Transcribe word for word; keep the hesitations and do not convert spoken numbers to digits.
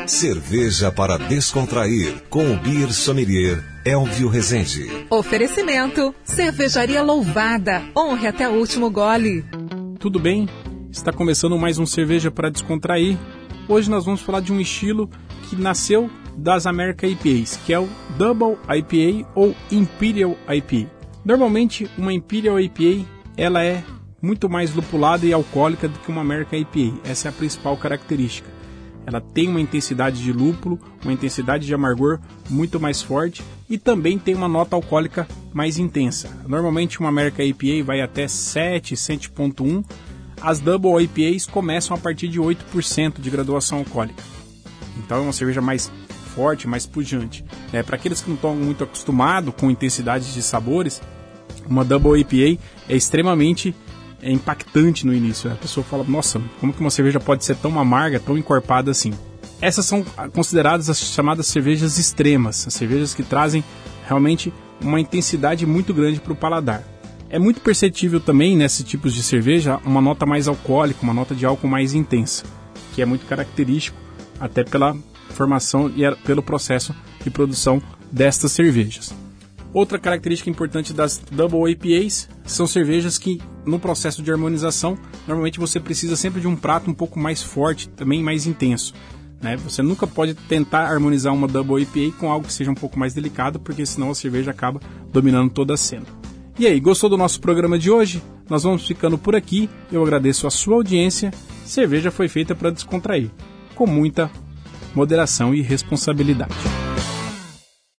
Cerveja para descontrair, com o Beer Sommelier Elvio Rezende. Oferecimento, Cervejaria Louvada, honre até o último gole. Tudo bem? Está começando mais um Cerveja para Descontrair. Hoje nós vamos falar de um estilo que nasceu das American I P As, que é o Double I P A ou Imperial I P A. Normalmente, uma Imperial I P A ela é muito mais lupulada e alcoólica do que uma American I P A. Essa é a principal característica. Ela tem uma intensidade de lúpulo, uma intensidade de amargor muito mais forte e também tem uma nota alcoólica mais intensa. Normalmente uma American I P A vai até sete, sete ponto um. As Double I P As começam a partir de oito por cento de graduação alcoólica. Então é uma cerveja mais forte, mais pujante. É, para aqueles que não estão muito acostumados com intensidades de sabores, uma Double I P A é extremamente é, impactante no início. A pessoa fala, nossa, como que uma cerveja pode ser tão amarga, tão encorpada assim? Essas são consideradas as chamadas cervejas extremas, as cervejas que trazem realmente uma intensidade muito grande para o paladar. É muito perceptível também nesses tipos de cerveja uma nota mais alcoólica, uma nota de álcool mais intensa, que é muito característico até pela formação e pelo processo de produção destas cervejas. Outra característica importante das Double I P As são cervejas que, no processo de harmonização, normalmente você precisa sempre de um prato um pouco mais forte, também mais intenso, né? Você nunca pode tentar harmonizar uma Double I P A com algo que seja um pouco mais delicado, porque senão a cerveja acaba dominando toda a cena. E aí, gostou do nosso programa de hoje? Nós vamos ficando por aqui. Eu agradeço a sua audiência. Cerveja foi feita para descontrair, com muita moderação e responsabilidade.